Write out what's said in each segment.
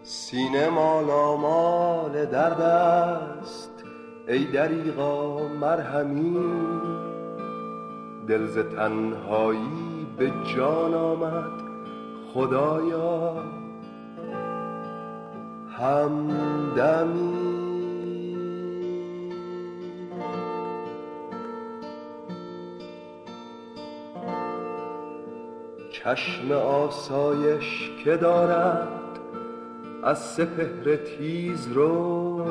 سینه مالامال درد است، ای دریغا مرهمی. دل ز تنهایی به جان آمد، خدایا همدمی. چشم آسایش که دارد از سپهر تیز رو،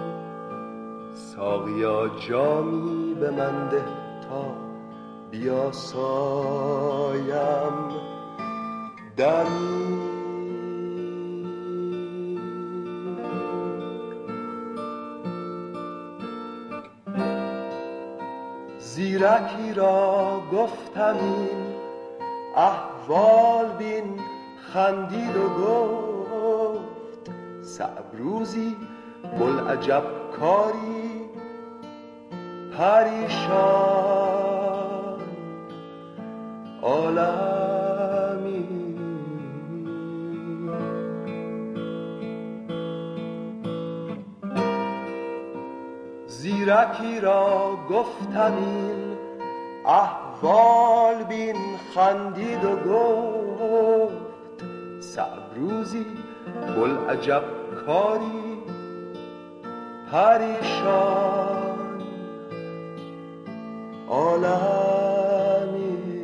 ساقیا جامی به من ده تا بیاسایم دمی. زیرکی را گفتم این احوال بین، خندید و گفت صعب روزی بوالعجب کاری پریشان عالمی. زیرکی را گفتم این احوال بین، خندید و گفت صعب روزی بوالعجب کاری پریشان عالمی.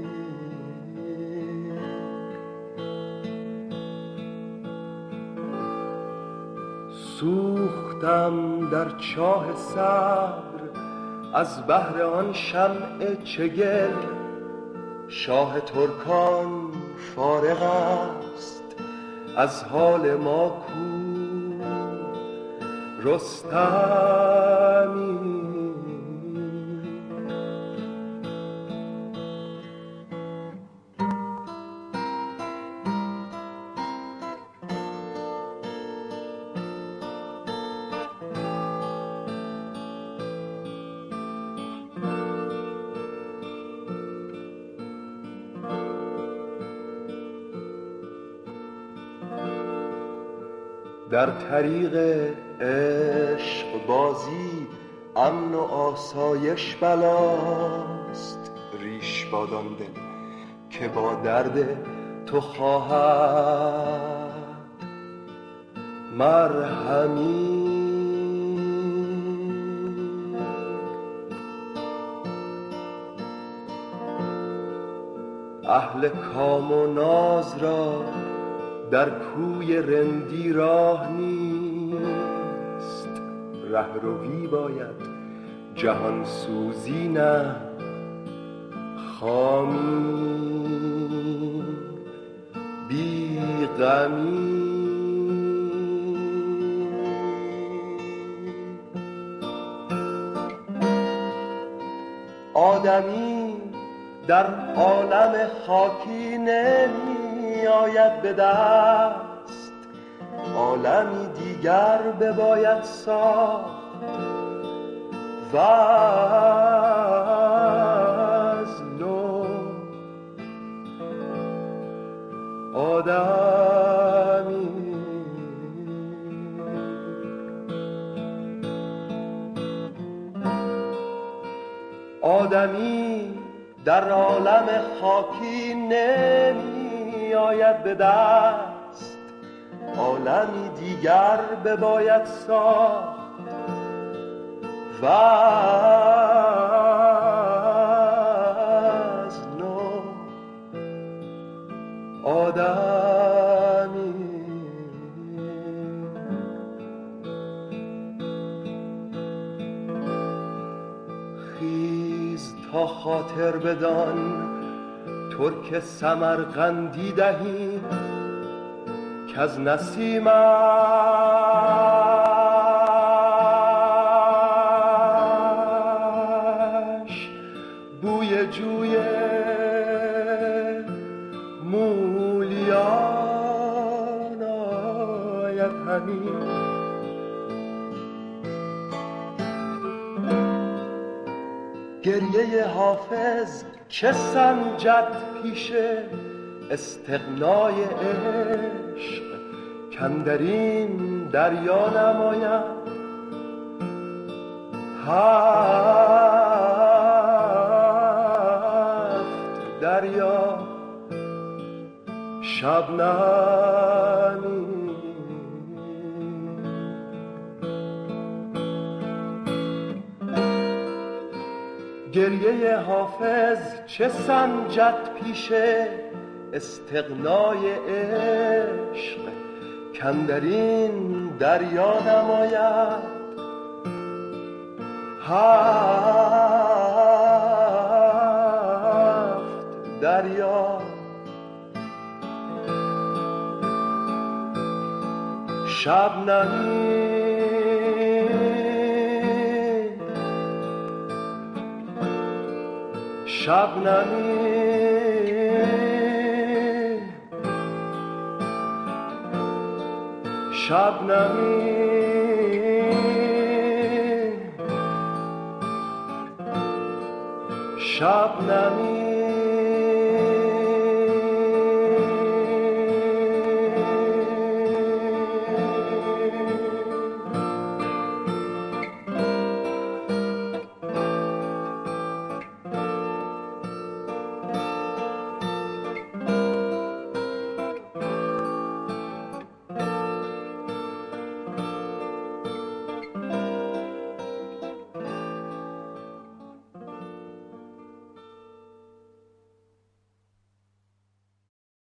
سوختم در چاه صبر از بهر آن شمع چگل، شاه ترکان فارغ است از حال ما کو رستمی. در طریق عشق بازی امن و آسایش بلاست، ریش بادان دل که با درد تو خواهد مرهمی. اهل کام و ناز را در کوی رندی راه نیست، رهروی باید جهان سوزی نه خامی بی غمی. آدمی در عالم خاکی نمی آید به دست، عالمی دیگر بباید ساخت وز نو. آدمی در عالم خاکی نمی آید به دست، عالمی دیگر بباید ساخت وز نو. آدمی خیز تا خاطر بدان ترک سمرقندی دهیم کز نسیمش بوی جوی مولیان آید همی. گریه حافظ چه سنجد پیش استغنای عشق کاندرین دریا نماید. هفت دریا شبنمی. گریه حافظ چه سنجد پیش استغنای عشق، کاندرین دریا نماید. هفت دریا شبنمی. شبنمی شبنمی شبنمی